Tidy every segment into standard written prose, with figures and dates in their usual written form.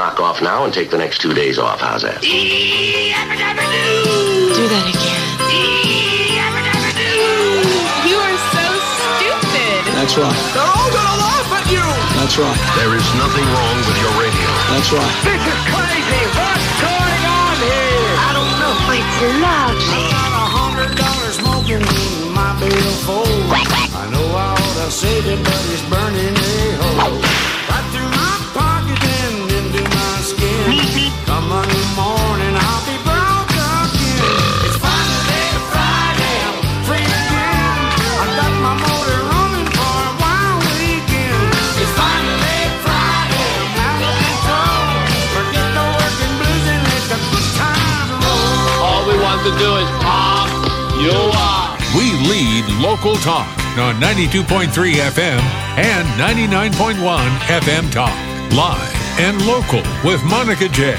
knock off now and take the next 2 days off. How's that? Do that again. You are so stupid. That's right. They're all gonna laugh at you. That's right. There is nothing wrong with your radio. That's right. This is crazy. What's going on here? I don't know. It's lovely. $100 smoking in my billfold. I know I ought to save it, but it's burning a hole. Right through my pocket and into my skin. Come Monday morning, I'll be broke again. It's finally Friday, I'm free again. I got my motor running for a wild weekend. It's finally Friday, I'm out of control. Forget the working blues and let the good times roll. All we want to do is pop you up. We lead local talk on 92.3 FM and 99.1 FM Talk. Live and local with Monica J.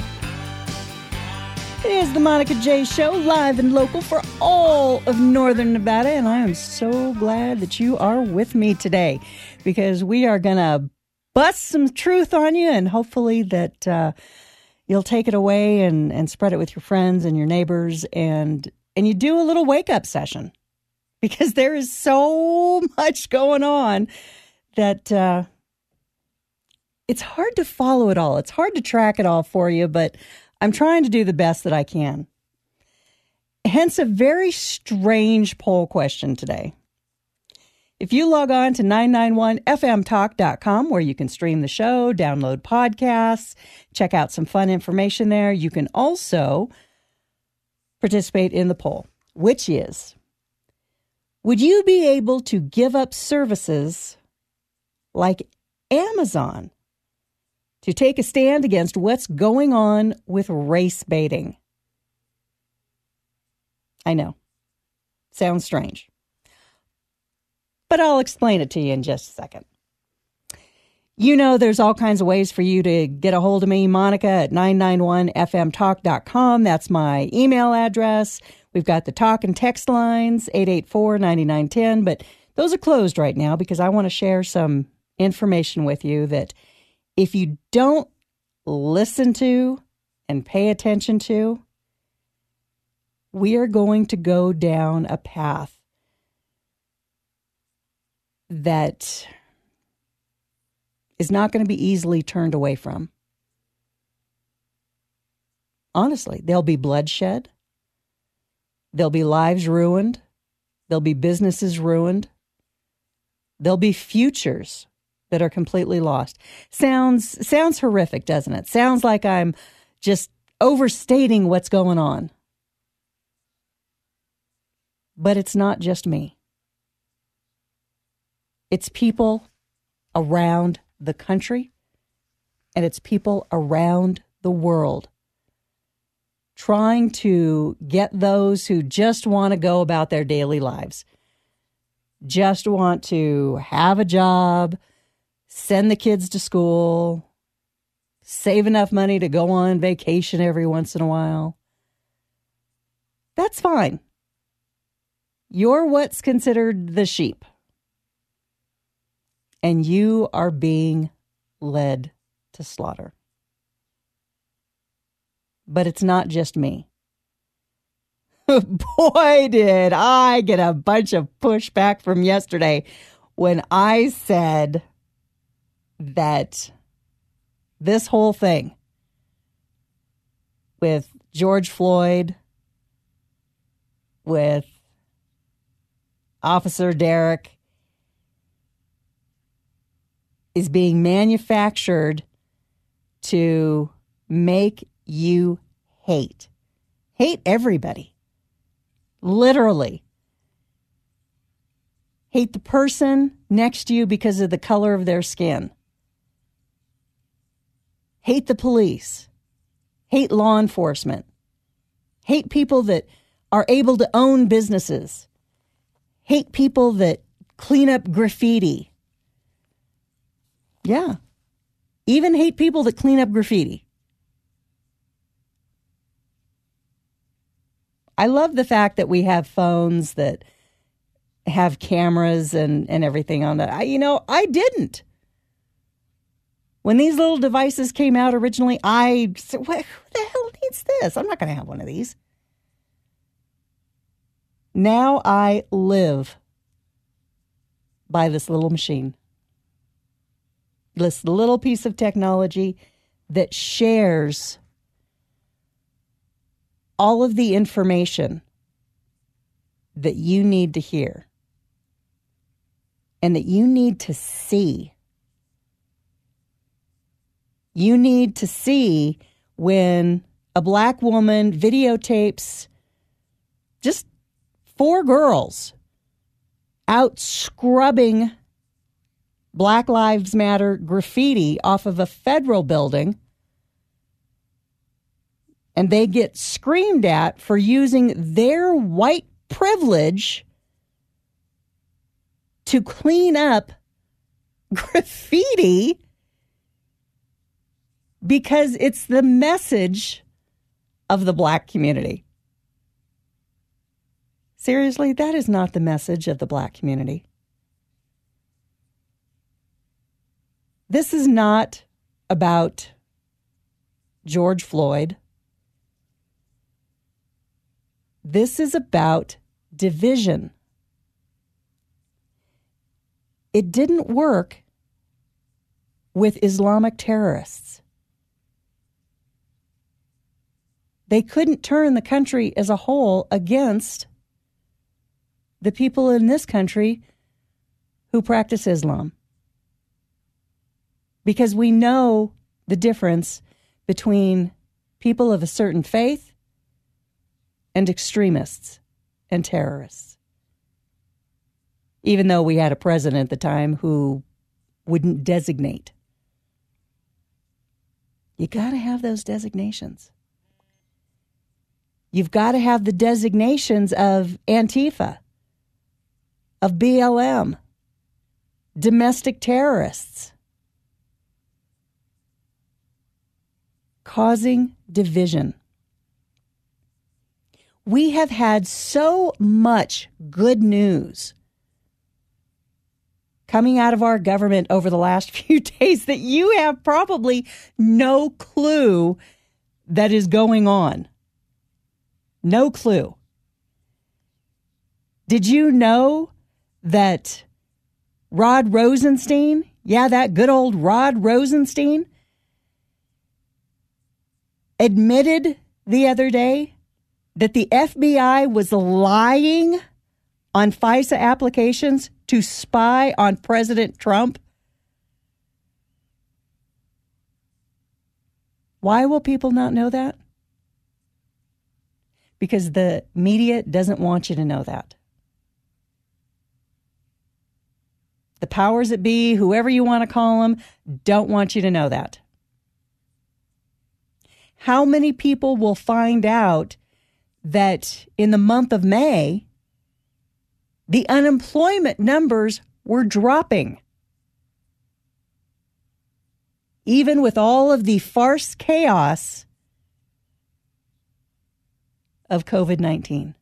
It is the Monica J Show, live and local for all of Northern Nevada, and I am so glad that you are with me today because we are going to bust some truth on you, and hopefully that you'll take it away and spread it with your friends and your neighbors, and you do a little wake-up session because there is so much going on that it's hard to follow it all. It's hard to track it all for you, but I'm trying to do the best that I can. Hence a very strange poll question today. If you log on to 991fmtalk.com, where you can stream the show, download podcasts, check out some fun information there, you can also participate in the poll, which is, would you be able to give up services like Amazon to take a stand against what's going on with race baiting? I know. Sounds strange. But I'll explain it to you in just a second. You know, there's all kinds of ways for you to get a hold of me, Monica at 991fmtalk.com. That's my email address. We've got the talk and text lines, 884-9910, but those are closed right now because I want to share some information with you that if you don't listen to and pay attention to, we are going to go down a path that is not going to be easily turned away from. Honestly, there'll be bloodshed. There'll be lives ruined. There'll be businesses ruined. There'll be futures that are completely lost. Sounds horrific, doesn't it? Sounds like I'm just overstating what's going on. But it's not just me. It's people around the country, and it's people around the world trying to get those who just want to go about their daily lives, just want to have a job, send the kids to school, save enough money to go on vacation every once in a while. That's fine. You're what's considered the sheep. And you are being led to slaughter. But it's not just me. Boy, did I get a bunch of pushback from yesterday when I said that this whole thing with George Floyd, with Officer Derek, is being manufactured to make you hate everybody. Literally. Hate the person next to you because of the color of their skin. Hate the police. Hate law enforcement. Hate people that are able to own businesses. Hate people that clean up graffiti. Yeah. Even hate people that clean up graffiti. I love the fact that we have phones that have cameras and everything on that. I didn't. When these little devices came out originally, I said, who the hell needs this? I'm not going to have one of these. Now I live by this little machine. This little piece of technology that shares all of the information that you need to hear and that you need to see. You need to see when a black woman videotapes just 4 girls out scrubbing Black Lives Matter graffiti off of a federal building, and they get screamed at for using their white privilege to clean up graffiti because it's the message of the black community. Seriously, that is not the message of the black community. This is not about George Floyd. This is about division. It didn't work with Islamic terrorists. They couldn't turn the country as a whole against the people in this country who practice Islam. Because we know the difference between people of a certain faith and extremists and terrorists. Even though we had a president at the time who wouldn't designate. You got to have those designations. You've got to have the designations of Antifa, of BLM, domestic terrorists, causing division. We have had so much good news coming out of our government over the last few days that you have probably no clue that is going on. No clue. Did you know that Rod Rosenstein, that good old Rod Rosenstein, admitted the other day that the FBI was lying on FISA applications to spy on President Trump? Why will people not know that? Because the media doesn't want you to know that. The powers that be, whoever you want to call them, don't want you to know that. How many people will find out that in the month of May, the unemployment numbers were dropping? Even with all of the farce chaos of COVID-19.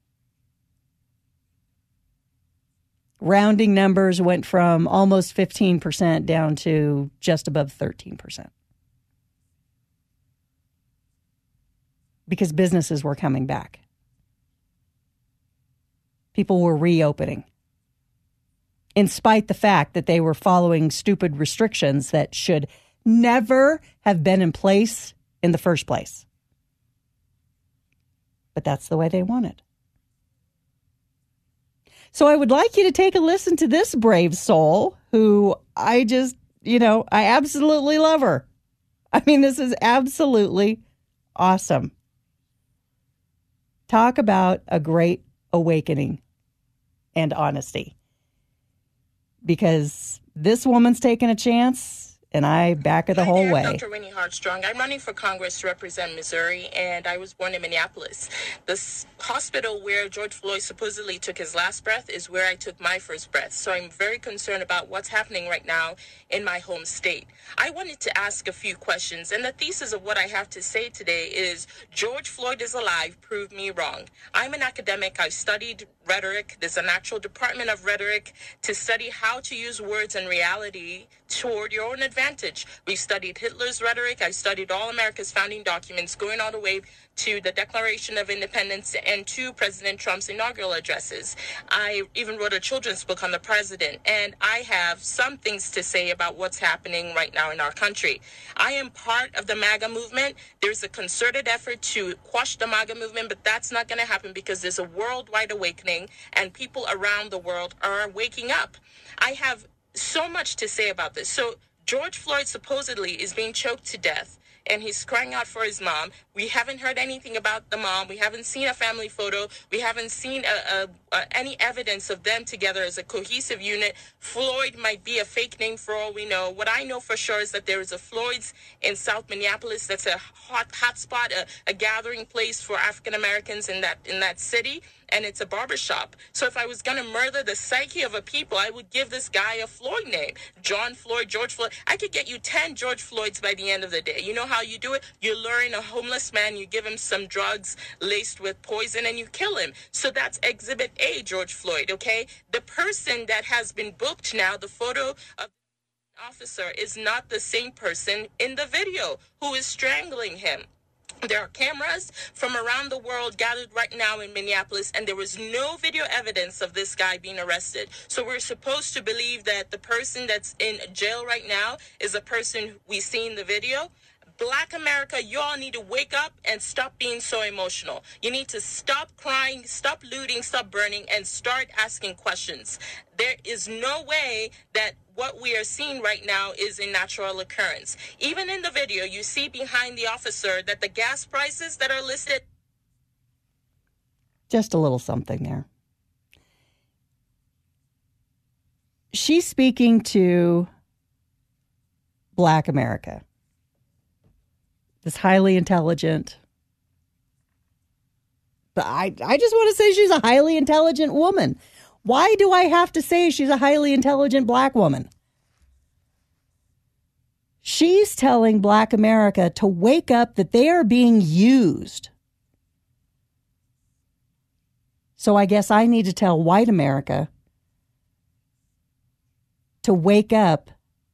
Rounding numbers went from almost 15% down to just above 13%. Because businesses were coming back. People were reopening. In spite the fact that they were following stupid restrictions that should never have been in place in the first place. But that's the way they want it. So I would like you to take a listen to this brave soul who I just, I absolutely love her. I mean, this is absolutely awesome. Talk about a great awakening and honesty. Because this woman's taking a chance, and I back her the whole way. I'm Dr. Winnie Hartstrong. I'm running for Congress to represent Missouri, and I was born in Minneapolis. The hospital where George Floyd supposedly took his last breath is where I took my first breath. So I'm very concerned about what's happening right now in my home state. I wanted to ask a few questions, and the thesis of what I have to say today is George Floyd is alive, prove me wrong. I'm an academic. I've studied rhetoric. There's an actual department of rhetoric to study how to use words and reality toward your own advantage. We've studied Hitler's rhetoric. I've studied all America's founding documents, going all the way to the Declaration of Independence and to President Trump's inaugural addresses. I even wrote a children's book on the president, and I have some things to say about what's happening right now in our country. I am part of the MAGA movement. There's a concerted effort to quash the MAGA movement, but that's not going to happen because there's a worldwide awakening, and people around the world are waking up. I have so much to say about this. So George Floyd supposedly is being choked to death, and he's crying out for his mom. We haven't heard anything about the mom. We haven't seen a family photo. We haven't seen any evidence of them together as a cohesive unit. Floyd might be a fake name for all we know. What I know for sure is that there is a Floyd's in South Minneapolis. That's a hot spot, a gathering place for African Americans in that city, and it's a barbershop. So if I was going to murder the psyche of a people, I would give this guy a Floyd name. John Floyd, George Floyd. I could get you 10 George Floyds by the end of the day. You know how you do it? You lure in a homeless man, you give him some drugs laced with poison, and you kill him. So that's Exhibit A, George Floyd, okay? The person that has been booked now, the photo of the officer, is not the same person in the video who is strangling him. There are cameras from around the world gathered right now in Minneapolis, and there was no video evidence of this guy being arrested. So we're supposed to believe that the person that's in jail right now is a person we see in the video. Black America, you all need to wake up and stop being so emotional. You need to stop crying, stop looting, stop burning, and start asking questions. There is no way that what we are seeing right now is a natural occurrence. Even in the video, you see behind the officer that the gas prices that are listed. Just a little something there. She's speaking to Black America. This highly intelligent, but I just want to say she's a highly intelligent woman. Why do I have to say she's a highly intelligent Black woman? She's telling Black America to wake up that they are being used. So I guess I need to tell white America to wake up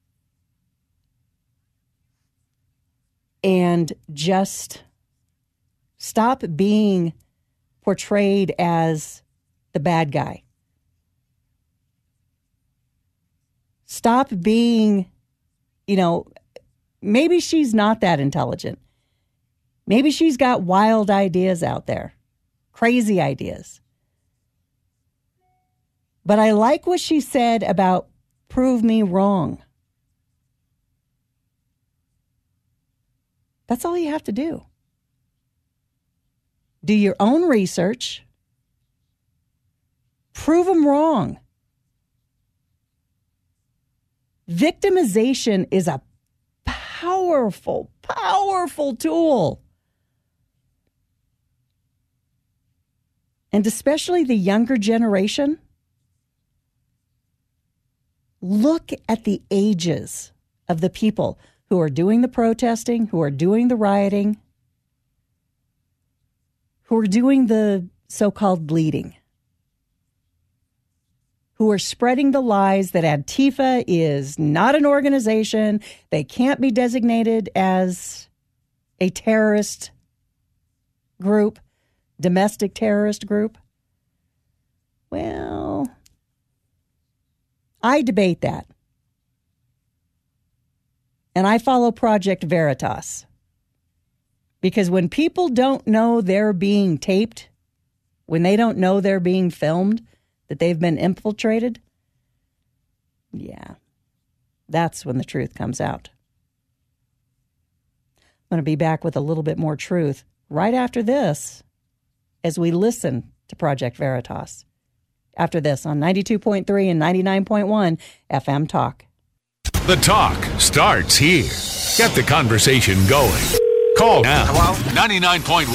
and just stop being portrayed as the bad guy. Stop being, maybe she's not that intelligent. Maybe she's got wild ideas out there, crazy ideas. But I like what she said about prove me wrong. That's all you have to do. Do your own research. Prove them wrong. Victimization is a powerful, powerful tool. And especially the younger generation. Look at the ages of the people who are doing the protesting, who are doing the rioting, who are doing the so-called bleeding, who are spreading the lies that Antifa is not an organization, they can't be designated as a terrorist group, domestic terrorist group. Well, I debate that. And I follow Project Veritas. Because when people don't know they're being taped, when they don't know they're being filmed, that they've been infiltrated, yeah, that's when the truth comes out. I'm going to be back with a little bit more truth right after this as we listen to Project Veritas. After this on 92.3 and 99.1 FM Talk. The talk starts here. Get the conversation going. Call now. Hello? 99.1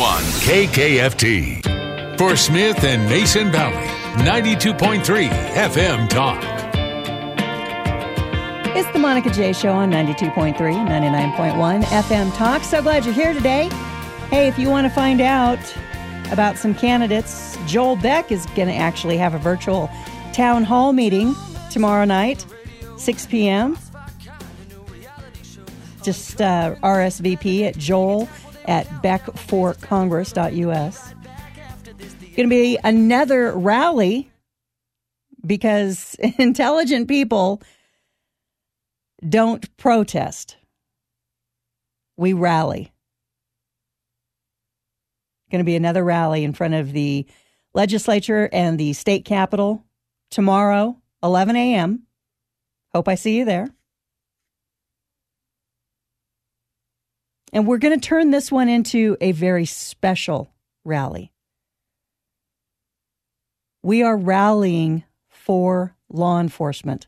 KKFT. For Smith and Mason Valley, 92.3 FM Talk. It's the Monica J. Show on 92.3, 99.1 FM Talk. So glad you're here today. Hey, if you want to find out about some candidates, Joel Beck is going to actually have a virtual town hall meeting tomorrow night, 6 p.m. Just RSVP at joel@beckforcongress.us. Going to be another rally because intelligent people don't protest. We rally. Going to be another rally in front of the legislature and the state capitol tomorrow, 11 a.m. Hope I see you there. And we're going to turn this one into a very special rally. We are rallying for law enforcement.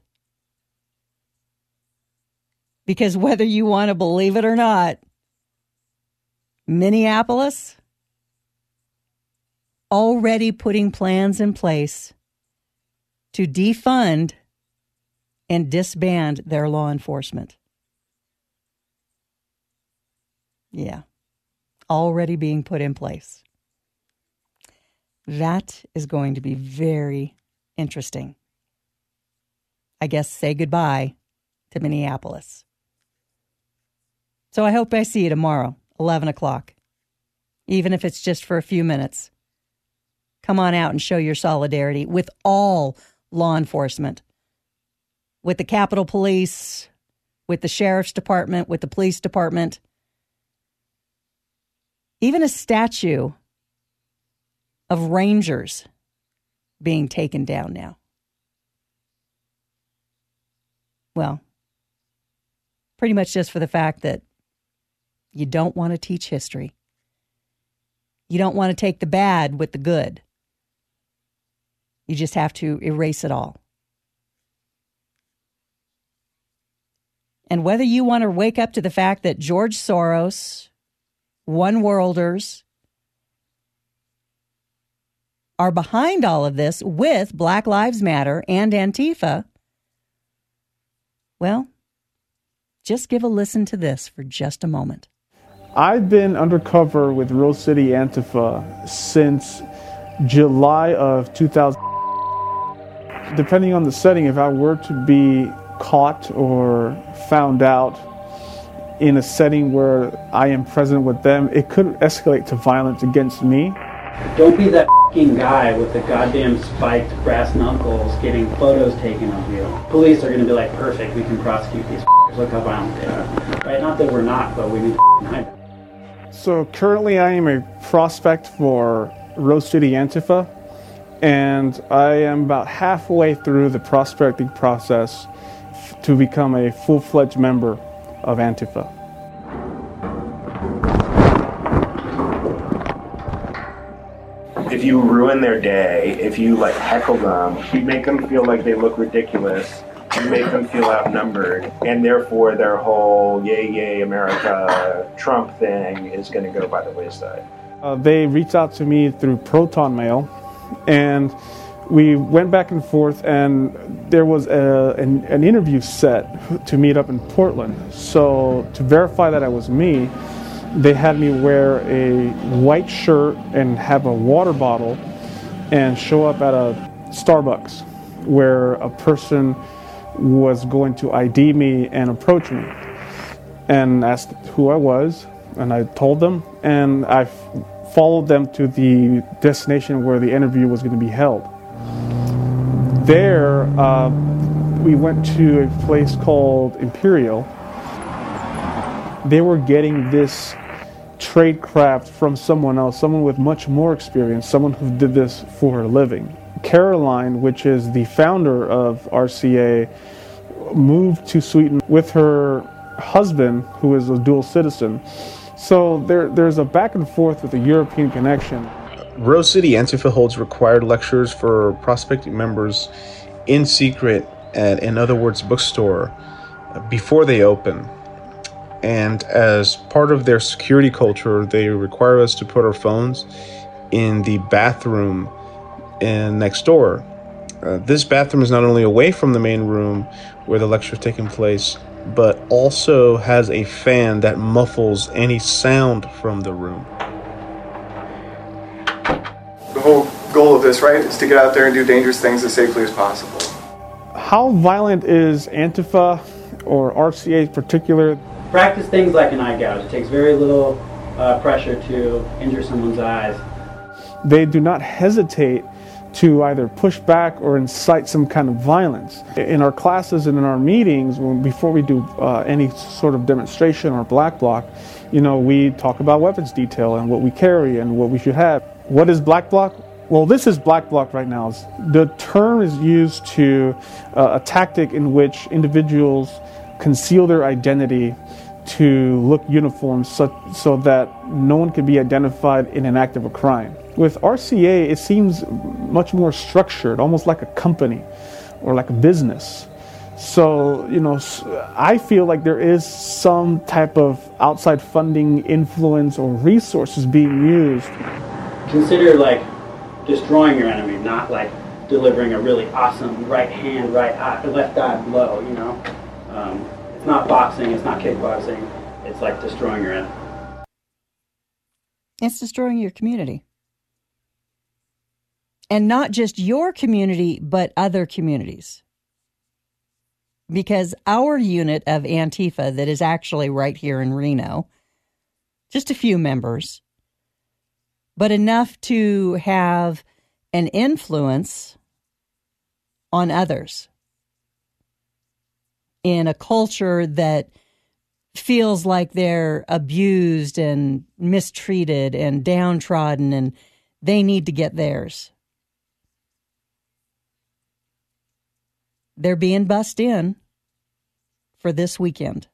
Because whether you want to believe it or not, Minneapolis already putting plans in place to defund and disband their law enforcement. Yeah, already being put in place. That is going to be very interesting. I guess say goodbye to Minneapolis. So I hope I see you tomorrow, 11 o'clock, even if it's just for a few minutes. Come on out and show your solidarity with all law enforcement, with the Capitol Police, with the Sheriff's Department, with the Police Department. Even a statue of Rangers being taken down now. Well, pretty much just for the fact that you don't want to teach history. You don't want to take the bad with the good. You just have to erase it all. And whether you want to wake up to the fact that George Soros, One Worlders, are behind all of this with Black Lives Matter and Antifa, well, just give a listen to this for just a moment. I've been undercover with Rose City Antifa since July of 2000. Depending on the setting, if I were to be caught or found out in a setting where I am present with them, it could escalate to violence against me. Don't be that f***ing guy with the goddamn spiked brass knuckles getting photos taken of you. Police are going to be like, perfect, we can prosecute these f***ers. Look how violent they are. Right? Not that we're not, but we need to hide them. So currently I am a prospect for Rose City Antifa, and I am about halfway through the prospecting process to become a full-fledged member of Antifa. If you ruin their day, if you like heckle them, you make them feel like they look ridiculous, you make them feel outnumbered, and therefore their whole yay, yay, America, Trump thing is going to go by the wayside. They reached out to me through Proton Mail, and we went back and forth, and there was an interview set to meet up in Portland. So to verify that it was me, they had me wear a white shirt and have a water bottle and show up at a Starbucks where a person was going to ID me and approach me and asked who I was, and I told them, and I followed them to the destination where the interview was going to be held. There, we went to a place called Imperial. They were getting this tradecraft from someone else, someone with much more experience, someone who did this for a living. Caroline, which is the founder of RCA, moved to Sweden with her husband, who is a dual citizen. So there's a back and forth with a European connection. Rose City Antifa holds required lectures for prospecting members in secret at In Other Words bookstore before they open. And as part of their security culture, they require us to put our phones in the bathroom next door. This bathroom is not only away from the main room where the lecture is taking place, but also has a fan that muffles any sound from the room. The whole goal of this, right, is to get out there and do dangerous things as safely as possible. How violent is Antifa or RCA in particular? Practice things like an eye gouge. It takes very little pressure to injure someone's eyes. They do not hesitate to either push back or incite some kind of violence. In our classes and in our meetings, before we do any sort of demonstration or black bloc, we talk about weapons detail and what we carry and what we should have. What is black bloc? Well, this is black bloc right now. The term is used to a tactic in which individuals conceal their identity to look uniform so that no one can be identified in an act of a crime. With RCA, it seems much more structured, almost like a company or like a business. So, I feel like there is some type of outside funding, influence, or resources being used. Consider like destroying your enemy, not like delivering a really awesome right hand, left eye blow, It's not boxing, it's not kickboxing, it's like destroying your enemy. It's destroying your community. And not just your community, but other communities. Because our unit of Antifa that is actually right here in Reno, just a few members, but enough to have an influence on others in a culture that feels like they're abused and mistreated and downtrodden and they need to get theirs. They're being bussed in for this weekend.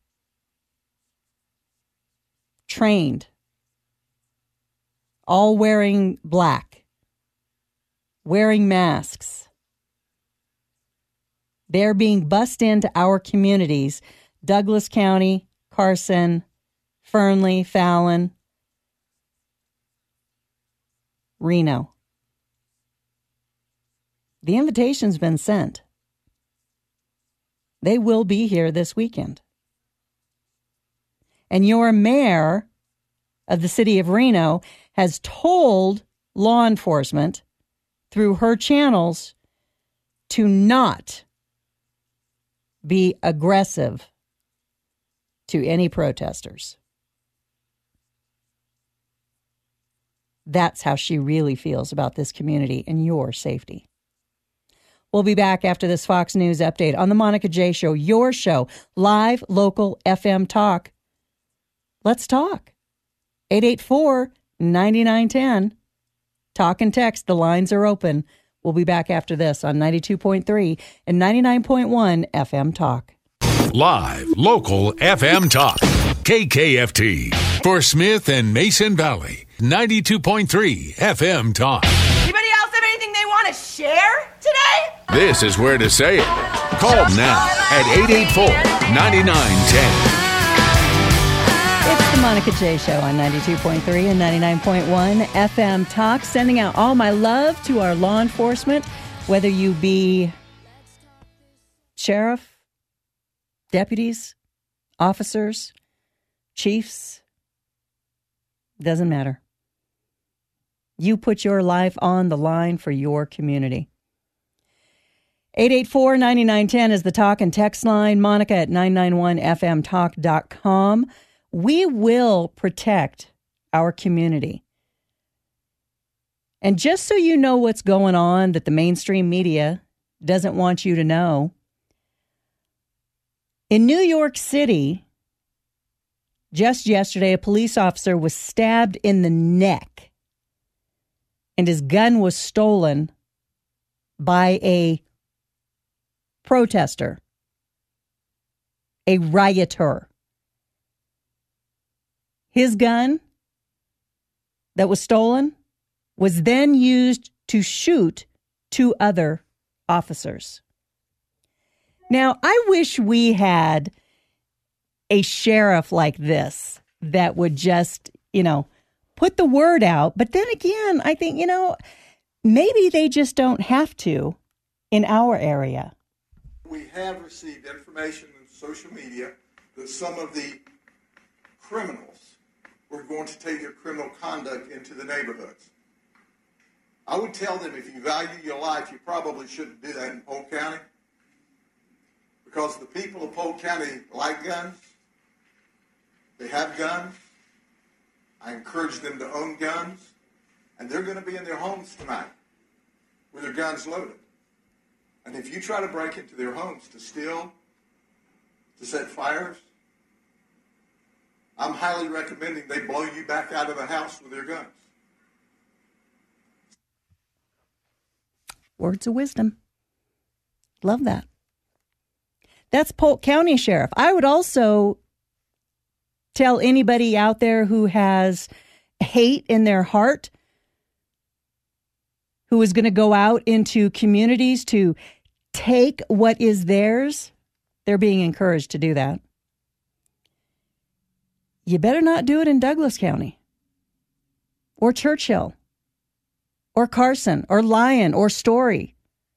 Trained. All wearing black. Wearing masks. They're being bussed into our communities. Douglas County, Carson, Fernley, Fallon, Reno. The invitation's been sent. They will be here this weekend. And your mayor of the city of Reno has told law enforcement through her channels to not be aggressive to any protesters. That's how she really feels about this community and your safety. We'll be back after this Fox News update on the Monica J. Show, your show, live, local, FM talk. Let's talk. 884-9910. Talk and text. The lines are open. We'll be back after this on 92.3 and 99.1 FM Talk. Live, local, FM Talk. KKFT. For Smith and Mason Valley. 92.3 FM Talk. Anybody else have anything they want to share today? This is where to say it. Call now at 884-9910. It's the Monica J. Show on 92.3 and 99.1 FM Talk. Sending out all my love to our law enforcement, whether you be sheriff, deputies, officers, chiefs, doesn't matter. You put your life on the line for your community. 884-9910 is the talk and text line. Monica at 991fmtalk.com. We will protect our community. And just so you know what's going on that the mainstream media doesn't want you to know, in New York City, just yesterday, a police officer was stabbed in the neck and his gun was stolen by a protester, a rioter. His gun that was stolen was then used to shoot two other officers. Now, I wish we had a sheriff like this that would just, put the word out. But then again, I think, maybe they just don't have to in our area. We have received information in social media that some of the criminals were going to take their criminal conduct into the neighborhoods. I would tell them, if you value your life, you probably shouldn't do that in Polk County, because the people of Polk County like guns, They have guns. I encourage them to own guns. And they're going to be in their homes tonight with their guns loaded. And if you try to break into their homes to steal, to set fires, I'm highly recommending they blow you back out of the house with their guns. Words of wisdom. Love that. That's Polk County Sheriff. I would also tell anybody out there who has hate in their heart, who is going to go out into communities to take what is theirs, they're being encouraged to do that. You better not do it in Douglas County or Churchill or Carson or Lyon or Story.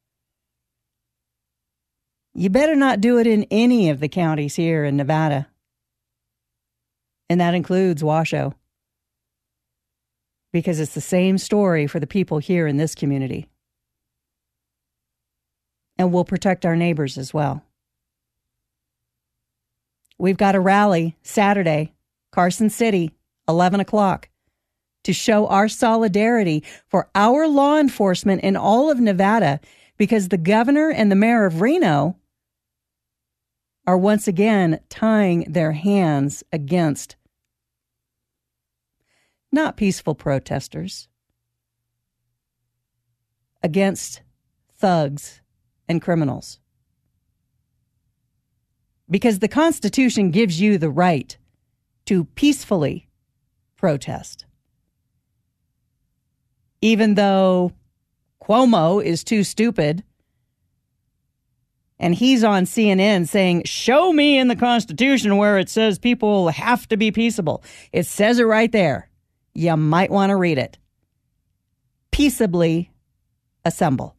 You better not do it in any of the counties here in Nevada. And that includes Washoe. Because it's the same story for the people here in this community. And we'll protect our neighbors as well. We've got a rally Saturday, Carson City, 11 o'clock, to show our solidarity for our law enforcement in all of Nevada, because the governor and the mayor of Reno are once again tying their hands against not peaceful protesters, against thugs and criminals. Because the Constitution gives you the right to peacefully protest. Even though Cuomo is too stupid and he's on CNN saying, show me in the Constitution where it says people have to be peaceable. It says it right there. You might want to read it. Peaceably assemble.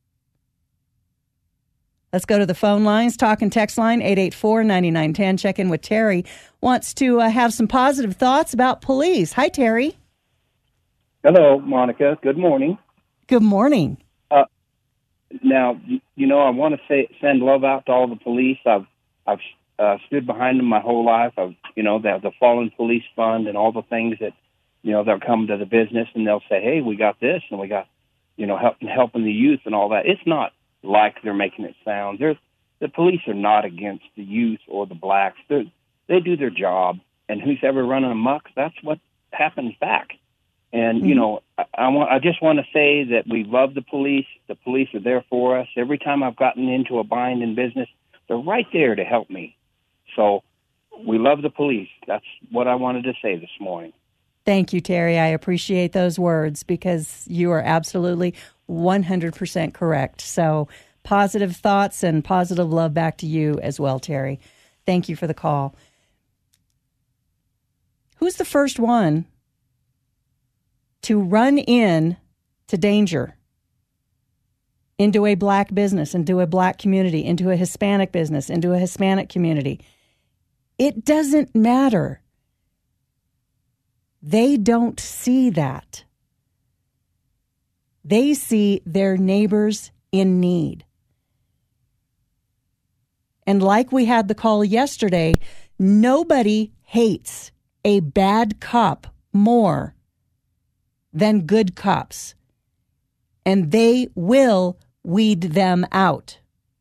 Let's go to the phone lines. Talk and text line 884-9910. Check in with Terry. Wants to have some positive thoughts about police. Hi, Terry. Hello, Monica. Good morning. Good morning. Now, I want to send love out to all the police. I've stood behind them my whole life. The Fallen Police Fund and all the things that, they'll come to the business and they'll say, hey, we got this and we got, helping the youth and all that. It's not like they're making it sound. The police are not against the youth or the blacks. They do their job, and who's ever running amok, that's what happens back. And, I just want to say that we love the police. The police are there for us. Every time I've gotten into a bind in business, they're right there to help me. So we love the police. That's what I wanted to say this morning. Thank you, Terry. I appreciate those words because you are absolutely 100% correct. So positive thoughts and positive love back to you as well, Terry. Thank you for the call. Who's the first one to run in to danger, into a black business, into a black community, into a Hispanic business, into a Hispanic community? It doesn't matter. They don't see that. They see their neighbors in need. And like we had the call yesterday, nobody hates a bad cop more than good cops. And they will weed them out.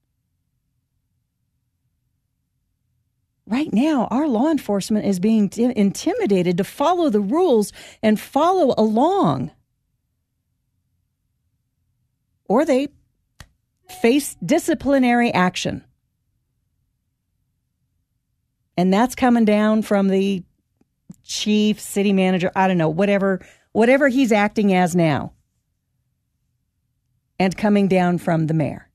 Right now, our law enforcement is being intimidated to follow the rules and follow along. Or they face disciplinary action. And that's coming down from the chief, city manager, I don't know, whatever he's acting as now. And coming down from the mayor.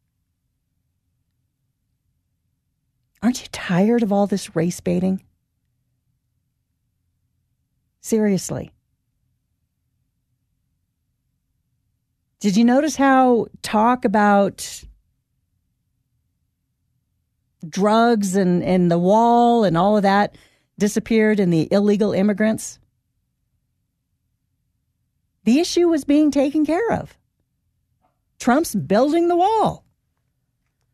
Aren't you tired of all this race baiting? Seriously. Did you notice how talk about drugs and the wall and all of that disappeared in the illegal immigrants? The issue was being taken care of. Trump's building the wall.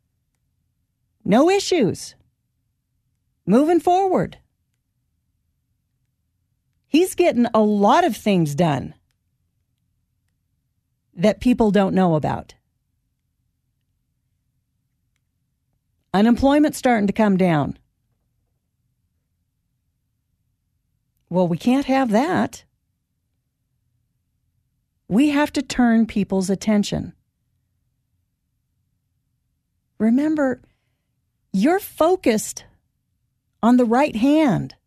No issues. Moving forward. He's getting a lot of things done that people don't know about. Unemployment's starting to come down. Well, we can't have that. We have to turn people's attention. Remember, you're focused on the right hand.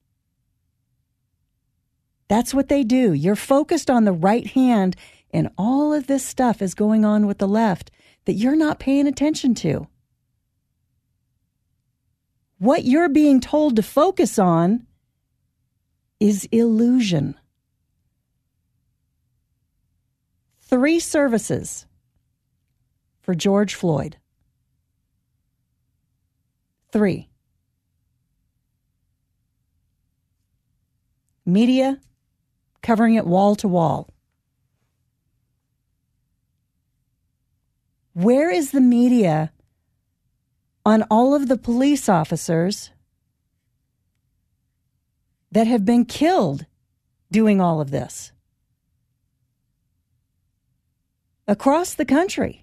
That's what they do. You're focused on the right hand, and all of this stuff is going on with the left that you're not paying attention to. What you're being told to focus on is illusion. 3 services for George Floyd. 3. Media covering it wall to wall. Where is the media on all of the police officers that have been killed doing all of this? Across the country.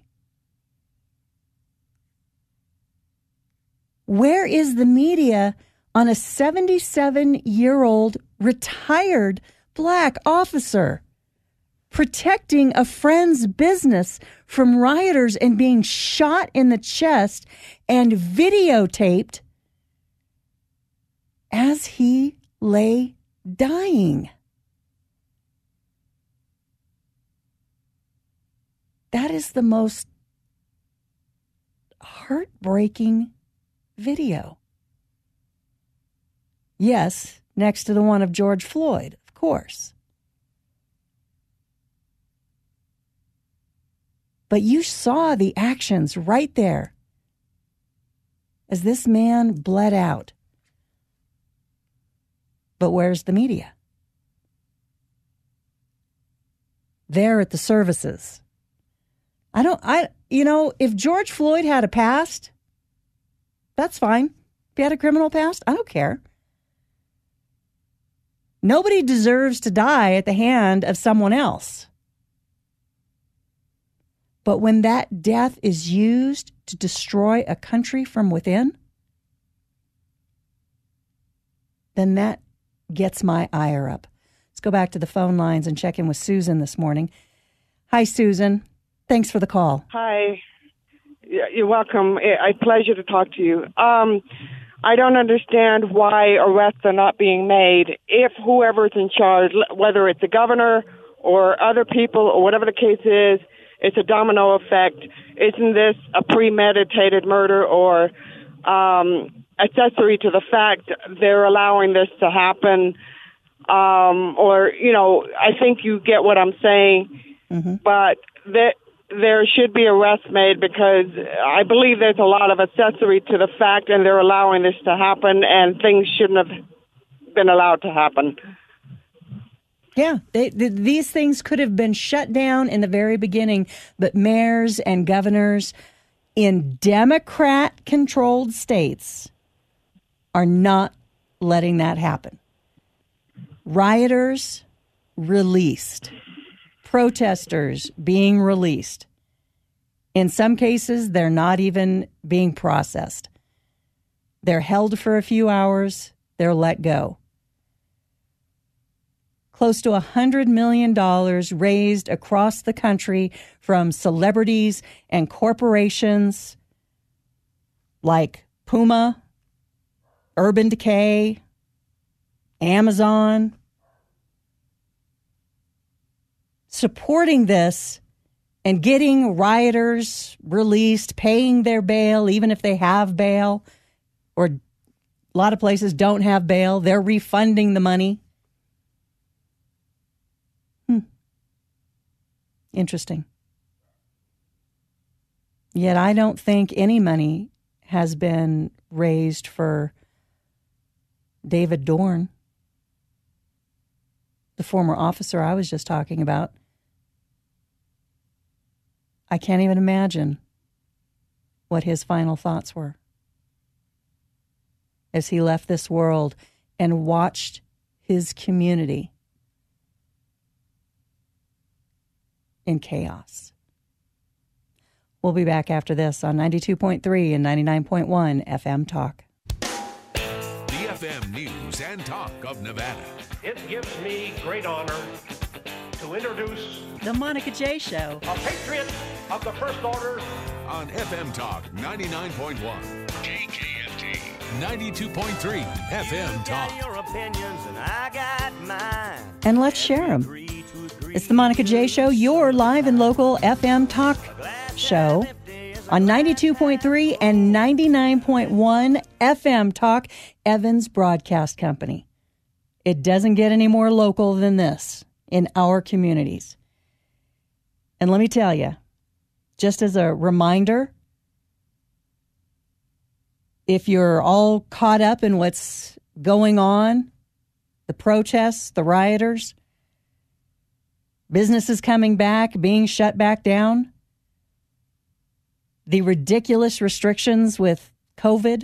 Where is the media on a 77-year-old retired black officer protecting a friend's business from rioters and being shot in the chest and videotaped as he lay dying? That is the most heartbreaking video. Yes, next to the one of George Floyd, of course. But you saw the actions right there as this man bled out. But where's the media? There at the services. If George Floyd had a past, that's fine. If he had a criminal past, I don't care. Nobody deserves to die at the hand of someone else. But when that death is used to destroy a country from within, then that gets my ire up. Let's go back to the phone lines and check in with Susan this morning. Hi, Susan. Thanks for the call. Hi. You're welcome. A pleasure to talk to you. I don't understand why arrests are not being made if whoever's in charge, whether it's the governor or other people or whatever the case is, it's a domino effect. Isn't this a premeditated murder or accessory to the fact they're allowing this to happen? I think you get what I'm saying. Mm-hmm. But there should be arrests made because I believe there's a lot of accessory to the fact and they're allowing this to happen and things shouldn't have been allowed to happen. Yeah, these things could have been shut down in the very beginning, but mayors and governors in Democrat-controlled states are not letting that happen. Rioters released. Protesters being released. In some cases, they're not even being processed. They're held for a few hours, they're let go. Close to $100 million raised across the country from celebrities and corporations like Puma, Urban Decay, Amazon, supporting this and getting rioters released, paying their bail, even if they have bail, or a lot of places don't have bail, they're refunding the money. Interesting. Yet I don't think any money has been raised for David Dorn, the former officer I was just talking about. I can't even imagine what his final thoughts were as he left this world and watched his community in chaos. We'll be back after this on 92.3 and 99.1 FM Talk. The FM News and Talk of Nevada. It gives me great honor to introduce The Monica J. Show. a patriot of the First Order. On FM Talk 99.1. KKFT 92.3 FM Talk. Your opinions and I got mine. And let's share them. It's The Monica J. Show, your live and local FM Talk show on 92.3 and 99.1 FM Talk, Evans Broadcast Company. It doesn't get any more local than this in our communities. And let me tell you, just as a reminder, if you're all caught up in what's going on, the protests, the rioters, businesses coming back, being shut back down, the ridiculous restrictions with COVID,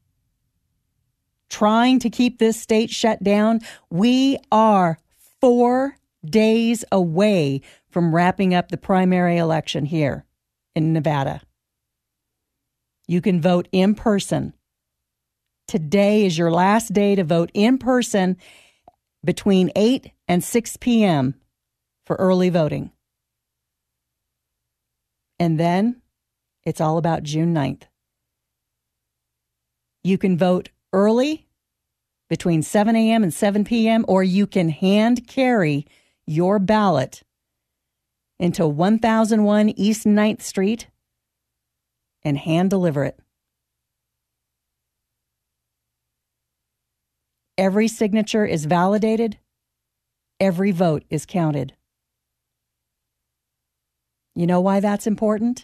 trying to keep this state shut down, we are 4 days away from wrapping up the primary election here in Nevada. You can vote in person. Today is your last day to vote in person between 8 and 6 p.m. for early voting. And then it's all about June 9th. You can vote early between 7 a.m. and 7 p.m., or you can hand carry your ballot into 1001 East 9th Street and hand deliver it. Every signature is validated. Every vote is counted. You know why that's important?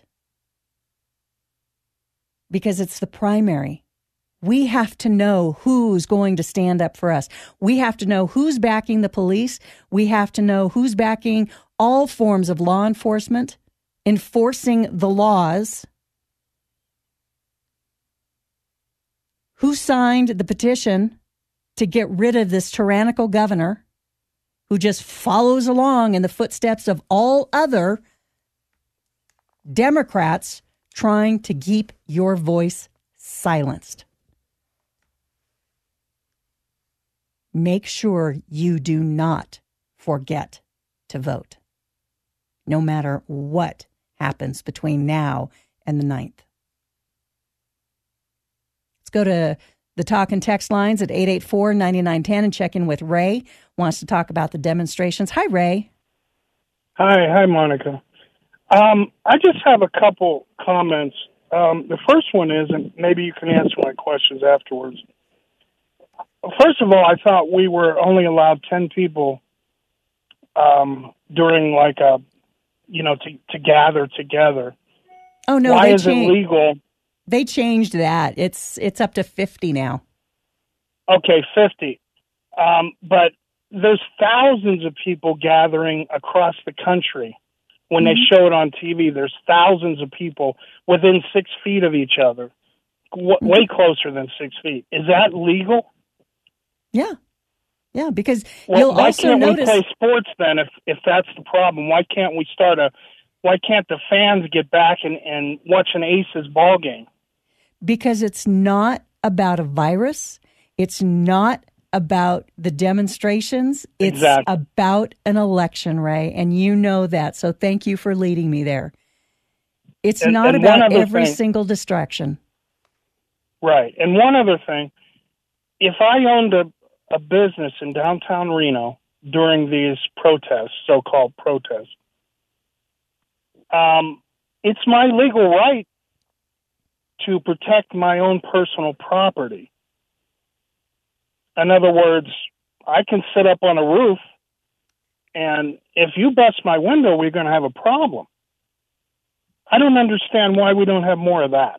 Because it's the primary. We have to know who's going to stand up for us. We have to know who's backing the police. We have to know who's backing all forms of law enforcement, enforcing the laws. Who signed the petition to get rid of this tyrannical governor who just follows along in the footsteps of all other Democrats trying to keep your voice silenced? Make sure you do not forget to vote, no matter what happens between now and the 9th. Let's go to the talk and text lines at 884-9910 and check in with Ray. Wants to talk about the demonstrations. Hi, Ray. Hi, Monica. I just have a couple comments. The first one is, and maybe you can answer my questions afterwards. First of all, I thought we were only allowed 10 people during to gather together. Oh no! Why is it legal? They changed that. It's up to 50 now. Okay, 50. But there's thousands of people gathering across the country. When they show it on TV, there's thousands of people within 6 feet of each other, way closer than 6 feet. Is that legal? Yeah, because you'll also notice. Why can't we play sports then if that's the problem? Why can't the fans get back and watch an Aces ball game? Because it's not about a virus. It's not about the demonstrations. It's about an election, Ray, and you know that. So thank you for leading me there. It's not about every single distraction. Right. And one other thing, if I owned a business in downtown Reno during these protests, so-called protests, it's my legal right to protect my own personal property. In other words, I can sit up on a roof, and if you bust my window, we're going to have a problem. I don't understand why we don't have more of that.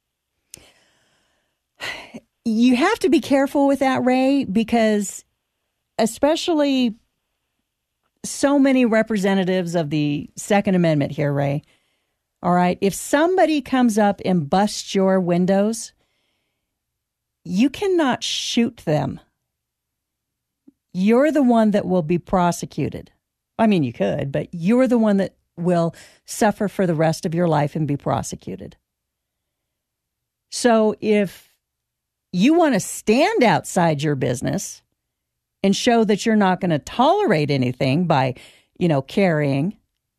You have to be careful with that, Ray, because especially so many representatives of the Second Amendment here, Ray. All right. If somebody comes up and busts your windows, you cannot shoot them. You're the one that will be prosecuted. I mean, you could, but you're the one that will suffer for the rest of your life and be prosecuted. So if you want to stand outside your business and show that you're not going to tolerate anything by, carrying,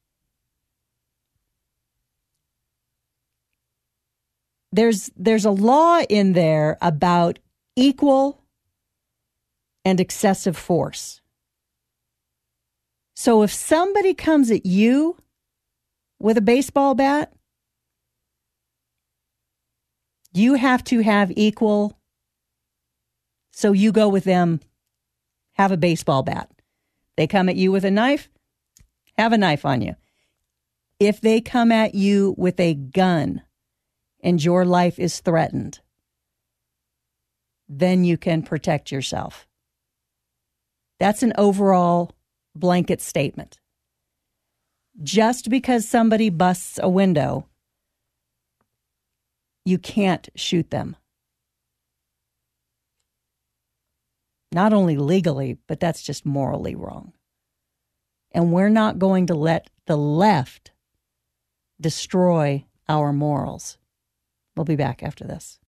there's a law in there about equal and excessive force. So if somebody comes at you with a baseball bat, you have to have equal. So you go with them, have a baseball bat. They come at you with a knife, have a knife on you. If they come at you with a gun and your life is threatened, then you can protect yourself. That's an overall blanket statement. Just because somebody busts a window, you can't shoot them. Not only legally, but that's just morally wrong. And we're not going to let the left destroy our morals. We'll be back after this.